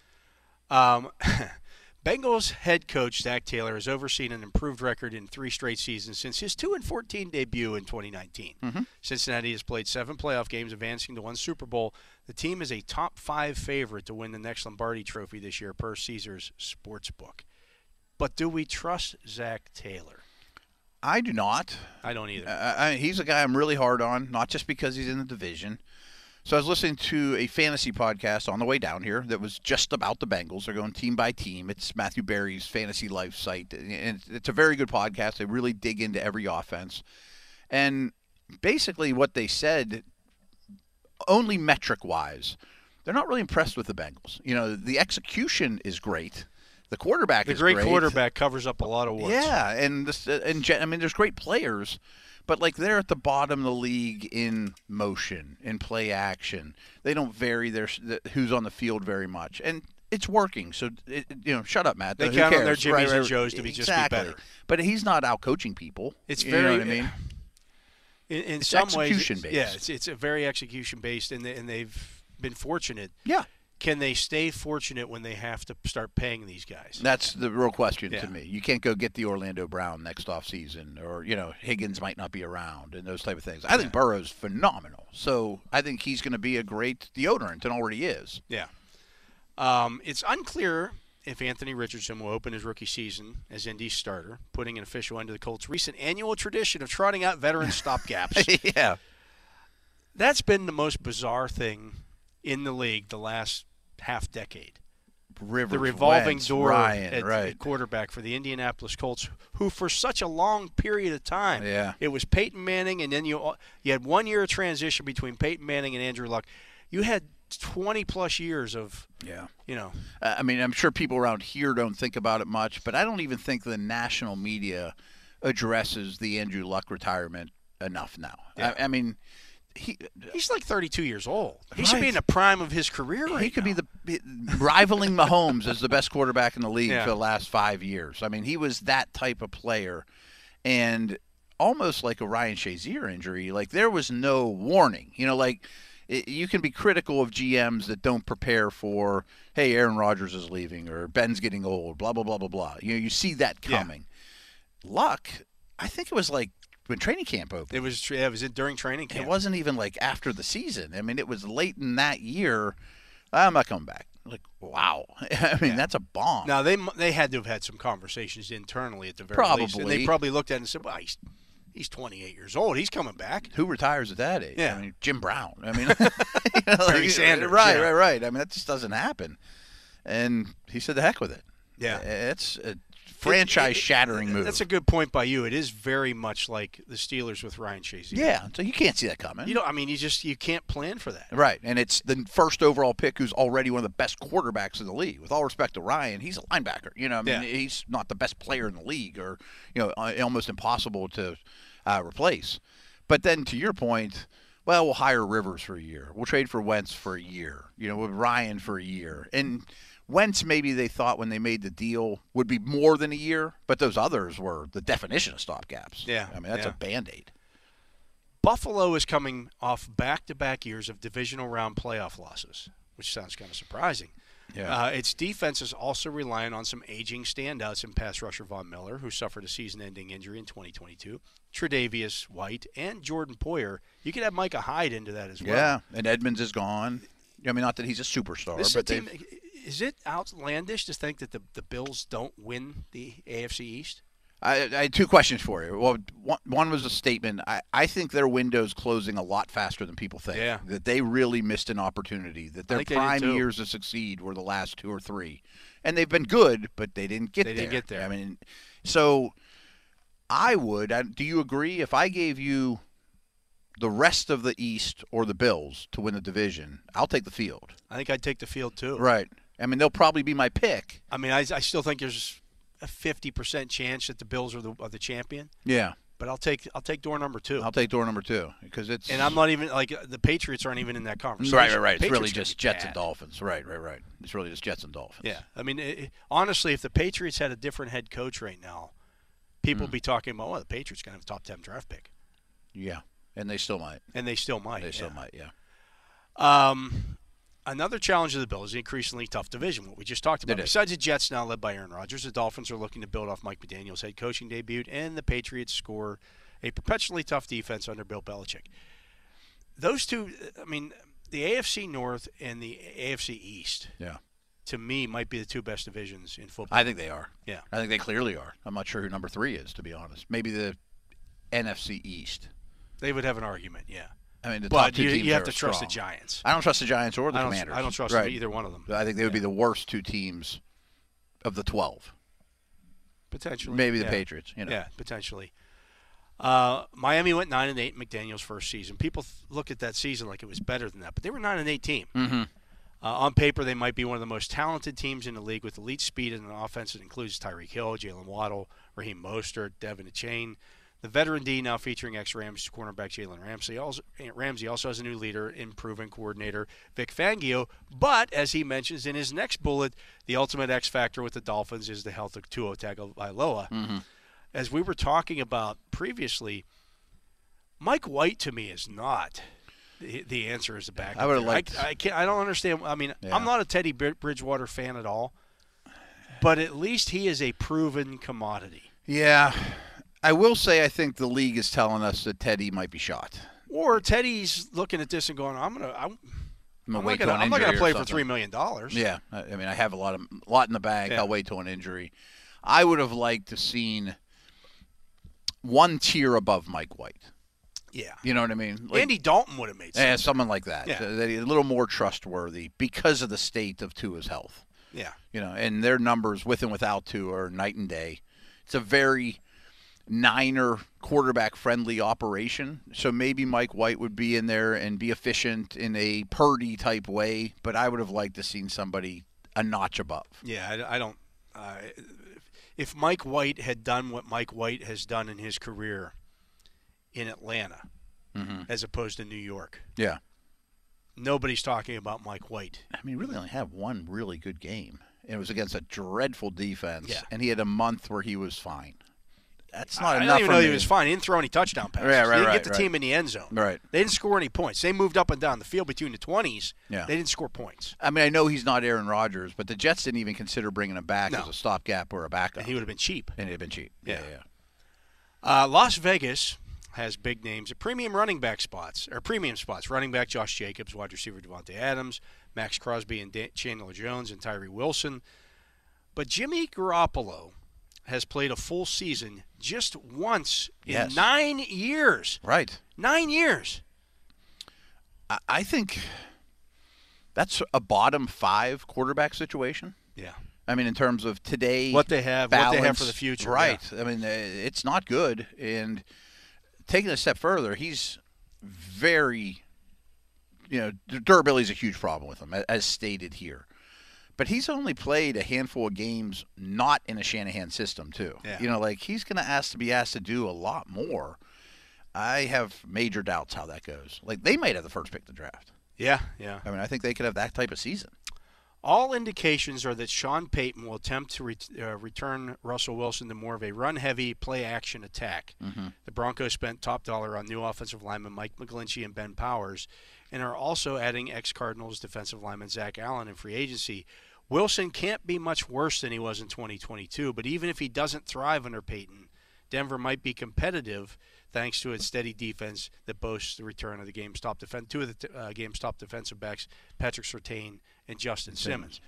S2: Um, Bengals head coach Zach Taylor has overseen an improved record in three straight seasons since his two and fourteen debut in twenty nineteen.
S4: Mm-hmm.
S2: Cincinnati has played seven playoff games, advancing to one Super Bowl. The team is a top five favorite to win the next Lombardi Trophy this year per Caesars Sportsbook. But do we trust Zach Taylor?
S4: I do not.
S2: I don't either.
S4: Uh, I, he's a guy I'm really hard on, not just because he's in the division. So I was listening to a fantasy podcast on the way down here that was just about the Bengals. They're going team by team. It's Matthew Berry's Fantasy Life site, and it's a very good podcast. They really dig into every offense. And basically what they said, only metric-wise, they're not really impressed with the Bengals. You know, the execution is great. The quarterback
S2: the
S4: is
S2: great
S4: great.
S2: quarterback covers up a lot of warts.
S4: Yeah, and this, and gen- I mean, there's great players, but like they're at the bottom of the league in motion, in play action. They don't vary their who's on the field very much, and it's working. So it, you know, shut up, Matt.
S2: They
S4: Who
S2: count on their
S4: cares?
S2: Jimmies
S4: Right,
S2: and
S4: right,
S2: Joes to be just be
S4: exactly.
S2: better.
S4: But he's not out coaching people.
S2: It's
S4: You
S2: very.
S4: know what I mean?
S2: In, in
S4: It's
S2: some ways,
S4: execution-based.
S2: yeah, it's it's a very execution based, and they, and they've been fortunate.
S4: Yeah.
S2: Can they stay fortunate when they have to start paying these guys?
S4: That's the real question
S2: Yeah.
S4: to me. You can't go get the Orlando Brown next offseason, or, you know, Higgins might not be around and those type of things. I think Burrow's phenomenal. So I think he's going to be a great deodorant, and already is.
S2: Yeah. Um, it's unclear if Anthony Richardson will open his rookie season as Indy's starter, putting an official end to the Colts' recent annual tradition of trotting out veteran stopgaps.
S4: yeah.
S2: That's been the most bizarre thing in the league the last half decade.
S4: Rivers,
S2: The revolving
S4: Wentz,
S2: door
S4: Ryan,
S2: at,
S4: right.
S2: at quarterback for the Indianapolis Colts, who for such a long period of time,
S4: Yeah.
S2: it was Peyton Manning, and then you you had one year of transition between Peyton Manning and Andrew Luck. You had twenty plus years of,
S4: Yeah.
S2: you know,
S4: Uh, I mean, I'm sure people around here don't think about it much, but I don't even think the national media addresses the Andrew Luck retirement enough now.
S2: Yeah.
S4: I, I mean, he
S2: he's like thirty-two years old. He should be
S4: Right.
S2: in the prime of his career right
S4: he could
S2: now.
S4: be the rivaling Mahomes as the best quarterback in the league
S2: Yeah.
S4: for the last five years. I mean, he was that type of player, and almost like a Ryan Shazier injury. Like there was no warning. You know, like it, you can be critical of G Ms that don't prepare for, hey, Aaron Rodgers is leaving or Ben's getting old, blah blah blah blah blah. You know, you see that
S2: Yeah.
S4: coming. Luck, I think it was like when training camp opened.
S2: It was yeah, it was in, during training camp.
S4: It wasn't even like after the season. I mean, it was late in that year. I'm not coming back. Like, wow. I mean,
S2: Yeah.
S4: that's a bomb.
S2: Now they they had to have had some conversations internally at the very least, and they
S4: Probably.
S2: probably looked at it and said, "Well, he's He's twenty-eight years old. He's coming back.
S4: Who retires at that age?
S2: Yeah.
S4: I mean, Jim Brown. I mean, you know,
S2: Barry
S4: like,
S2: Sanders,
S4: Right,
S2: yeah.
S4: right, right. I mean, that just doesn't happen. And he said, "The heck with it."
S2: Yeah.
S4: It's a franchise-shattering move.
S2: That's a good point by you. It is very much like the Steelers with Ryan Shazier.
S4: Yeah, so you can't see that coming.
S2: You know, I mean, you just you can't plan for that.
S4: Right, and it's the first overall pick who's already one of the best quarterbacks in the league. With all respect to Ryan, he's a linebacker. You know, I mean,
S2: Yeah.
S4: he's not the best player in the league, or you know, uh, almost impossible to uh, replace. But then, to your point, well, we'll hire Rivers for a year. We'll trade for Wentz for a year. You know, with Ryan for a year, and Wentz, maybe they thought when they made the deal would be more than a year, but those others were the definition of stopgaps.
S2: Yeah,
S4: I mean, that's
S2: yeah.
S4: a Band-Aid.
S2: Buffalo is coming off back-to-back years of divisional round playoff losses, which sounds kind of surprising.
S4: Yeah.
S2: Uh, its defense is also relying on some aging standouts in pass rusher Von Miller, who suffered a season-ending injury in twenty twenty-two, Tre'Davious White, and Jordan Poyer. You could add Micah Hyde into that as well.
S4: Yeah, and Edmonds is gone. I mean, not that he's a superstar,
S2: This is, a
S4: but
S2: team,
S4: they've
S2: is it outlandish to think that the, the Bills don't win the A F C East?
S4: I, I had two questions for you. Well, one, one was a statement. I, I think their window's closing a lot faster than people think.
S2: Yeah.
S4: That they really missed an opportunity. That their
S2: think they did
S4: prime
S2: too.
S4: years to succeed were the last two or three. And they've been good, but they didn't get
S2: They
S4: there.
S2: didn't get there.
S4: I mean, so I would. I, do you agree if I gave you the rest of the East or the Bills to win the division, I'll take the field.
S2: I think I'd take the field too.
S4: Right. I mean, they'll probably be my pick.
S2: I mean, I, I still think there's a fifty percent chance that the Bills are the, are the champion.
S4: Yeah.
S2: But I'll take I'll take door number two.
S4: I'll take door number two because it's
S2: and I'm not even like the Patriots aren't even in that conversation.
S4: right, right, right. It's
S2: Patriots
S4: really
S2: gonna
S4: just
S2: be
S4: Jets
S2: bad.
S4: and Dolphins. Right, right, right. It's really just Jets and Dolphins.
S2: Yeah, I mean, it, it- honestly, if the Patriots had a different head coach right now, people would be talking about, well, the Patriots gonna have a top ten draft pick,
S4: Yeah, and they still might.
S2: and they still might.
S4: They still
S2: yeah.
S4: might. Yeah.
S2: Um, another challenge of the Bills is the increasingly tough division, what we just talked about.
S4: It is.
S2: Besides the Jets now led by Aaron Rodgers, the Dolphins are looking to build off Mike McDaniel's head coaching debut, and the Patriots score a perpetually tough defense under Bill Belichick. Those two, I mean, the A F C North and the A F C East,
S4: Yeah.
S2: to me, might be the two best divisions in football.
S4: I think they are.
S2: Yeah.
S4: I think they clearly are. I'm not sure who number three is, to be honest. Maybe the N F C East.
S2: They would have an argument, yeah.
S4: I mean, the
S2: But
S4: top two
S2: you,
S4: teams
S2: you have
S4: are
S2: to trust
S4: strong.
S2: the Giants.
S4: I don't trust the Giants or the
S2: I don't,
S4: Commanders.
S2: I don't trust
S4: right.
S2: either one of them.
S4: I think they would be
S2: Yeah.
S4: the worst two teams of the twelve.
S2: Potentially.
S4: Maybe the
S2: yeah.
S4: Patriots. You know.
S2: Yeah, potentially. Uh, Miami went nine and eight in McDaniel's first season. People th- look at that season like it was better than that, but they were nine and eight team.
S4: Mm-hmm.
S2: Uh, on paper, they might be one of the most talented teams in the league with elite speed and an offense that includes Tyreek Hill, Jalen Waddle, Raheem Mostert, Devin Achane. The veteran D now featuring ex-Rams cornerback Jalen Ramsey. Also, Ramsey also has a new leader in proven coordinator Vic Fangio. But, as he mentions in his next bullet, the ultimate X factor with the Dolphins is the health of Tua Tagovailoa.
S4: Mm-hmm.
S2: As we were talking about previously, Mike White to me is not the, the answer is the back.
S4: I would've liked-
S2: I, I can't. I don't understand. I mean,
S4: Yeah.
S2: I'm not a Teddy Brid- Bridgewater fan at all, but at least he is a proven commodity.
S4: Yeah. I will say I think the league is telling us that Teddy might be shot.
S2: Or Teddy's looking at this and going, "I'm gonna, I'm,
S4: I'm
S2: I'm
S4: gonna
S2: not
S4: wait
S2: gonna,
S4: till an
S2: I'm not gonna
S4: injury or
S2: play for
S4: something.
S2: three million dollars."
S4: Yeah, I I mean, I have a lot of lot in the bag.
S2: Yeah.
S4: I'll wait till an injury. I would have liked to seen one tier above Mike White.
S2: yeah.
S4: You know what I mean? Like,
S2: Andy Dalton would have made sense.
S4: yeah, someone like that.
S2: Yeah.
S4: So that he's a little more trustworthy because of the state of Tua's health.
S2: Yeah.
S4: You know, and their numbers with and without Tua are night and day. It's a very Niner quarterback friendly operation. So maybe Mike White would be in there and be efficient in a Purdy type way, but I would have liked to seen somebody a notch above.
S2: Yeah, I, I don't. Uh, if Mike White had done what Mike White has done in his career in Atlanta,
S4: Mm-hmm.
S2: as opposed to New York,
S4: Yeah.
S2: nobody's talking about Mike White.
S4: I mean, he really only had one really good game. And it was against a dreadful defense.
S2: Yeah.
S4: And he had a month where he was fine. That's not
S2: I
S4: enough
S2: don't even
S4: for
S2: know
S4: me.
S2: he was fine. He didn't throw any touchdown passes.
S4: Right, right,
S2: they didn't
S4: right,
S2: get the
S4: right.
S2: team in the end zone.
S4: Right.
S2: They didn't score any points. They moved up and down the field between the twenties.
S4: Yeah.
S2: They didn't score points.
S4: I mean, I know he's not Aaron Rodgers, but the Jets didn't even consider bringing him back
S2: No.
S4: as a stopgap or a backup.
S2: And he would have been cheap.
S4: And it'd have been cheap.
S2: Yeah.
S4: yeah.
S2: Uh, Las Vegas has big names at premium running back spots, or premium spots. Running back Josh Jacobs, wide receiver Devontae Adams, Max Crosby and Dan- Chandler Jones and Tyree Wilson. But Jimmy Garoppolo has played a full season just once
S4: Yes.
S2: in nine years.
S4: Right.
S2: Nine years.
S4: I, I think that's a bottom five quarterback situation.
S2: Yeah.
S4: I mean, in terms of today,
S2: What they have, what they have for the
S4: balance,
S2: future.
S4: right?
S2: Yeah.
S4: I mean, uh, it's not good. And taking it a step further, he's very, you know, durability is a huge problem with him, a- as stated here. But he's only played a handful of games not in a Shanahan system, too.
S2: Yeah.
S4: You know, like he's going to ask to be asked to do a lot more. I have major doubts how that goes. Like they might have the first pick of the draft.
S2: Yeah, yeah.
S4: I mean, I think they could have that type of season.
S2: All indications are that Sean Payton will attempt to re- uh, return Russell Wilson to more of a run-heavy, play-action attack.
S4: Mm-hmm.
S2: The Broncos spent top dollar on new offensive linemen Mike McGlinchey and Ben Powers, and are also adding ex-Cardinals defensive lineman Zach Allen in free agency. Wilson can't be much worse than he was in twenty twenty-two, but even if he doesn't thrive under Payton, Denver might be competitive thanks to its steady defense that boasts the return of the game's top defen- two of the t- uh, game's top defensive backs, Patrick Surtain and Justin Simmons.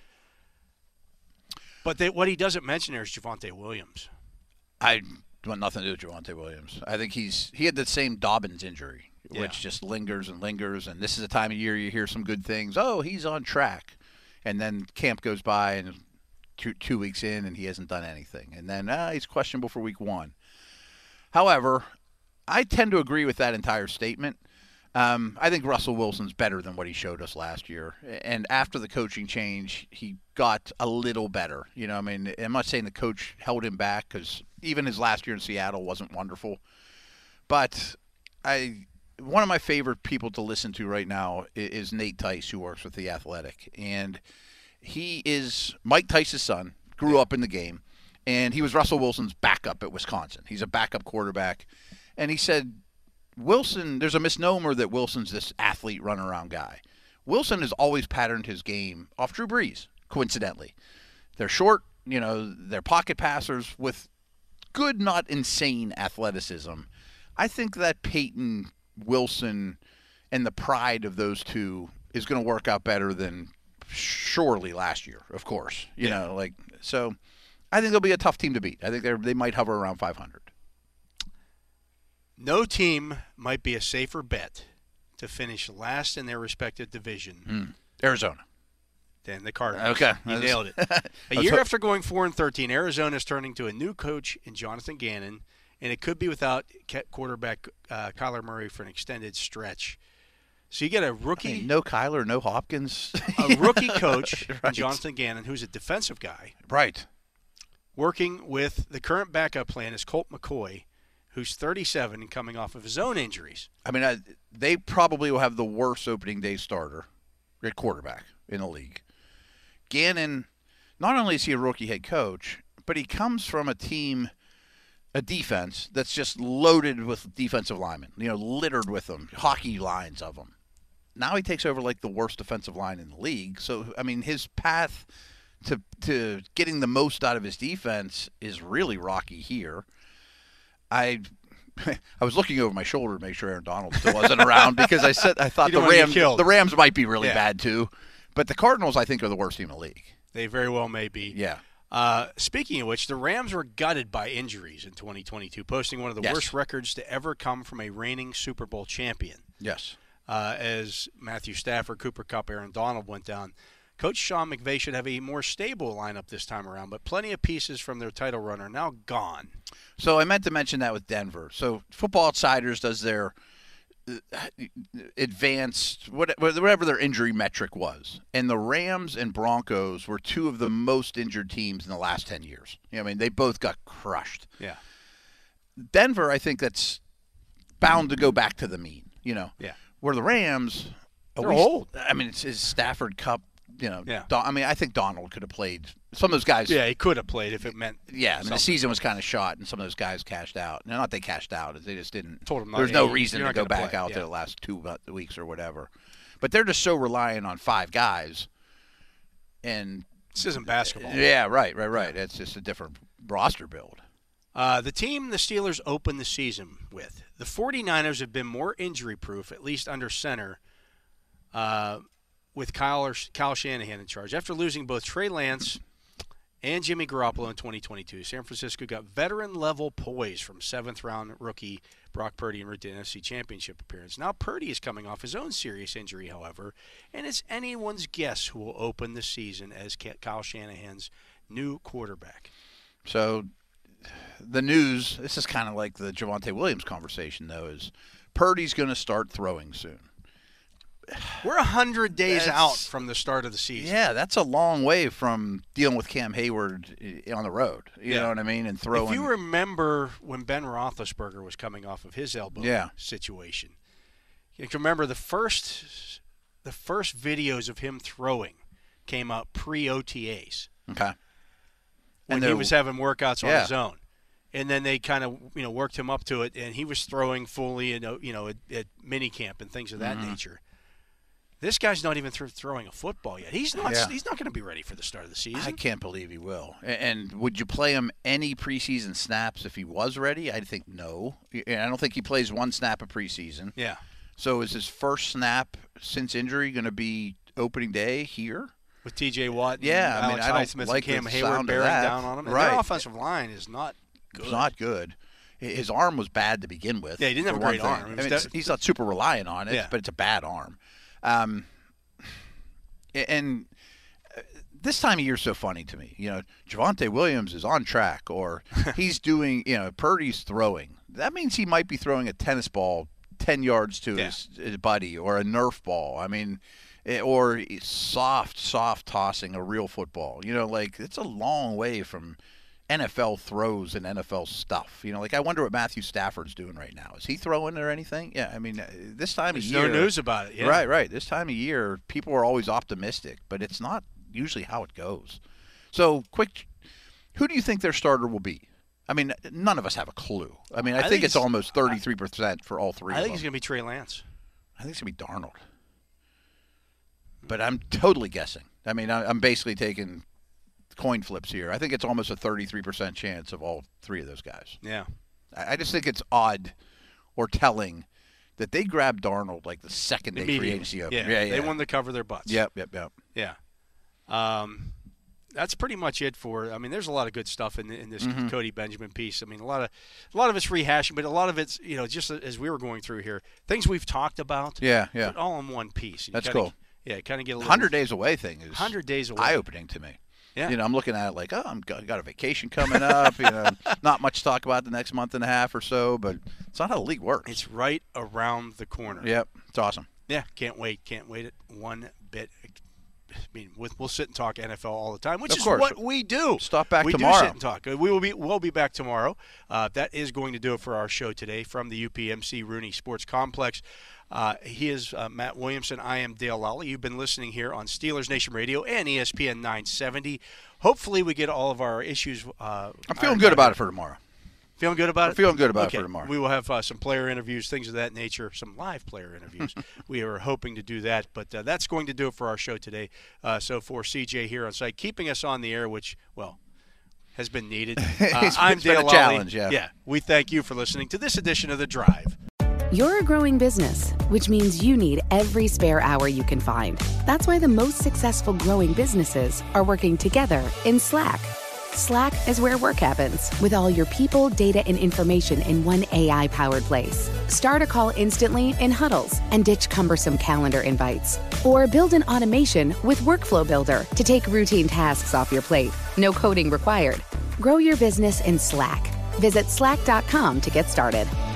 S2: But they, what he doesn't mention there is Javonte Williams.
S4: I want nothing to do with Javonte Williams. I think he's he had the same Dobbins injury,
S2: Yeah.
S4: which just lingers and lingers. And this is a time of year you hear some good things. Oh, he's on track, and then camp goes by and two, two weeks in and he hasn't done anything. And then ah, he's questionable for week one. However, I tend to agree with that entire statement. Um, I think Russell Wilson's better than what he showed us last year. And after the coaching change, he got a little better. You know, I mean, I'm not saying the coach held him back because even his last year in Seattle wasn't wonderful. But I, one of my favorite people to listen to right now is Nate Tice, who works with The Athletic. And he is Mike Tice's son, grew up in the game. And he was Russell Wilson's backup at Wisconsin. He's a backup quarterback. And he said, Wilson, there's a misnomer that Wilson's this athlete run-around guy. Wilson has always patterned his game off Drew Brees, coincidentally. They're short, you know, they're pocket passers with good, not insane athleticism. I think that Peyton, Wilson, and the pride of those two is going to work out better than surely last year, of course. You
S2: Yeah.
S4: know, like, so I think they'll be a tough team to beat. I think they they might hover around five hundred.
S2: No team might be a safer bet to finish last in their respective division
S4: Mm. Arizona.
S2: than the Cardinals.
S4: Okay.
S2: You
S4: I was-
S2: nailed it.
S4: I
S2: A
S4: was
S2: year
S4: ho-
S2: after going four and thirteen, Arizona is turning to a new coach in Jonathan Gannon, and it could be without ca- quarterback uh, Kyler Murray for an extended stretch. So you get a
S4: I
S2: rookie,
S4: mean, no Kyler, no Hopkins.
S2: a rookie coach, in
S4: Right.
S2: Jonathan Gannon, who's a defensive guy,
S4: Right.
S2: working with the current backup plan is Colt McCoy, who's thirty-seven and coming off of his own injuries.
S4: I mean, I, they probably will have the worst opening day starter at quarterback in the league. Gannon, not only is he a rookie head coach, but he comes from a team, a defense that's just loaded with defensive linemen, you know, littered with them, hockey lines of them. Now he takes over like the worst defensive line in the league. So, I mean, his path to to getting the most out of his defense is really rocky here. I I was looking over my shoulder to make sure Aaron Donald still wasn't around because I said I thought
S2: You
S4: the
S2: don't wanna get
S4: Rams
S2: killed.
S4: the Rams might be really
S2: Yeah.
S4: bad too, but the Cardinals I think are the worst team in the league.
S2: They very well may be.
S4: Yeah.
S2: Uh, speaking of which, the Rams were gutted by injuries in twenty twenty-two, posting one of the
S4: Yes.
S2: worst records to ever come from a reigning Super Bowl champion.
S4: Yes.
S2: Uh, as Matthew Stafford, Cooper Kupp, Aaron Donald went down. Coach Sean McVay should have a more stable lineup this time around, but plenty of pieces from their title run are now gone.
S4: So I meant to mention that with Denver. So Football Outsiders does their uh, advanced what- whatever their injury metric was, and the Rams and Broncos were two of the most injured teams in the last ten years. You know, I mean, they both got crushed.
S2: Yeah.
S4: Denver, I think that's bound to go back to the mean. You know,
S2: Yeah.
S4: where the Rams, at
S2: They're
S4: least-
S2: old.
S4: I mean, it's, it's Stafford, Cup. You know,
S2: Yeah.
S4: Don, I mean, I think Donald could have played. Some of those guys.
S2: Yeah, he could have played if it meant.
S4: Yeah, I mean,
S2: something.
S4: the season was kind of shot, and some of those guys cashed out. No, not they cashed out; they just didn't.
S2: Told 'em not-
S4: There's no
S2: hey,
S4: reason
S2: you're
S4: to
S2: not
S4: go
S2: gonna
S4: back
S2: play,
S4: out
S2: yeah.
S4: there the last two bu- weeks or whatever. But they're just so reliant on five guys, and
S2: This isn't basketball.
S4: yeah, right, right, right. It's just a different roster build.
S2: Uh, the team the Steelers opened the season with. The 49ers have been more injury-proof, at least under center, uh, with Kyle, Kyle Shanahan in charge. After losing both Trey Lance and Jimmy Garoppolo in twenty twenty-two, San Francisco got veteran-level poise from seventh-round rookie Brock Purdy en route to the N F C Championship appearance. Now Purdy is coming off his own serious injury, however, and it's anyone's guess who will open the season as Kyle Shanahan's new quarterback.
S4: So the news, this is kind of like the Javonte Williams conversation, though, is Purdy's going to start throwing soon.
S2: We're one hundred days
S4: That's,
S2: out from the start of the season.
S4: Yeah, that's a long way from dealing with Cam Hayward on the road. You
S2: yeah.
S4: know what I mean? And throwing.
S2: If you remember when Ben Roethlisberger was coming off of his elbow
S4: yeah.
S2: situation, you can remember the first the first videos of him throwing came out pre-O T As.
S4: Okay.
S2: When
S4: and
S2: he was having workouts
S4: yeah.
S2: on his own. And then they kind of, you know, worked him up to it, and he was throwing fully, in, you know, at, at minicamp and things of that
S4: mm-hmm.
S2: nature. This guy's not even th- throwing a football yet. He's not.
S4: Yeah.
S2: He's not going to be ready for the start of the season.
S4: I can't believe he will. And would you play him any preseason snaps if he was ready? I think no. And I don't think he plays one snap of preseason.
S2: Yeah.
S4: So is his first snap since injury going to be opening day here?
S2: With T J Watt and
S4: yeah, I
S2: Alex
S4: mean, I
S2: Highsmith
S4: don't like
S2: and Cam
S4: the
S2: Hayward
S4: sound of
S2: bearing
S4: that.
S2: down on him. And
S4: right.
S2: their offensive line is not good.
S4: It's not good. His arm was bad to begin with.
S2: Yeah, he didn't have a great arm.
S4: I mean, it's, he's not super reliant on it,
S2: yeah.
S4: but it's a bad arm. Um, and this time of year is so funny to me. You know, Javonte Williams is on track, or he's doing, you know, Purdy's throwing. That means he might be throwing a tennis ball ten yards to
S2: yeah.
S4: his, his buddy, or a Nerf ball. I mean, or soft, soft tossing a real football. You know, like, it's a long way from N F L throws and N F L stuff. You know, like, I wonder what Matthew Stafford's doing right now. Is he throwing or anything? Yeah, I mean, this time
S2: There's
S4: of year.
S2: no news about it. Yeah.
S4: Right, right. This time of year, people are always optimistic, but it's not usually how it goes. So, quick, who do you think their starter will be? I mean, none of us have a clue. I mean, I,
S2: I
S4: think,
S2: think
S4: it's,
S2: it's
S4: almost thirty-three percent for all three
S2: I
S4: of
S2: think
S4: them.
S2: it's going to be Trey Lance.
S4: I think it's going to be Darnold. But I'm totally guessing. I mean, I'm basically taking coin flips here. I think it's almost a thirty-three percent chance of all three of those guys.
S2: Yeah.
S4: I just think it's odd or telling that they grabbed Darnold like the second day free agency open.
S2: Yeah,
S4: yeah, yeah.
S2: They wanted to cover their butts.
S4: Yep, yep, yep.
S2: Yeah. Um, that's pretty much it for. I mean, there's a lot of good stuff in in this
S4: mm-hmm.
S2: Cody Benjamin piece. I mean, a lot of a lot of it's rehashing, but a lot of it's, you know, just as we were going through here, things we've talked about.
S4: Yeah, yeah.
S2: But all in one piece.
S4: That's
S2: kinda,
S4: cool.
S2: Yeah, kind of get a little.
S4: one hundred days away thing is
S2: one hundred days away.
S4: eye-opening to me.
S2: Yeah.
S4: You know, I'm looking at it like, oh, I'm got, got a vacation coming up. you know, not much to talk about the next month and a half or so, but it's not how the league works.
S2: It's right around the corner.
S4: Yep, it's awesome.
S2: Yeah, can't wait. Can't wait it one bit. I mean, we'll sit and talk N F L all the time, which
S4: of
S2: is
S4: course.
S2: what we do.
S4: Stop back
S2: we
S4: tomorrow.
S2: We do sit and talk. We will be we'll be back tomorrow. Uh, that is going to do it for our show today from the U P M C Rooney Sports Complex. Uh, he is uh, Matt Williamson. I am Dale Lally. You've been listening here on Steelers Nation Radio and E S P N nine seventy. Hopefully we get all of our issues. Uh,
S4: I'm feeling good about it for tomorrow.
S2: Feeling good about
S4: I'm
S2: it?
S4: feeling good about
S2: okay.
S4: it for tomorrow.
S2: We will have uh, some player interviews, things of that nature, some live player interviews. We are hoping to do that, but uh, that's going to do it for our show today. Uh, so for C J here on site, keeping us on the air, which, well, has been needed. Uh,
S4: it's
S2: I'm
S4: been
S2: Dale
S4: a
S2: Lally.
S4: challenge, yeah.
S2: Yeah, we thank you for listening to this edition of The Drive.
S5: You're a growing business, which means you need every spare hour you can find. That's why the most successful growing businesses are working together in Slack. Slack is where work happens, with all your people, data, and information in one A I-powered place. Start a call instantly in huddles and ditch cumbersome calendar invites. Or build an automation with Workflow Builder to take routine tasks off your plate. No coding required. Grow your business in Slack. Visit slack dot com to get started.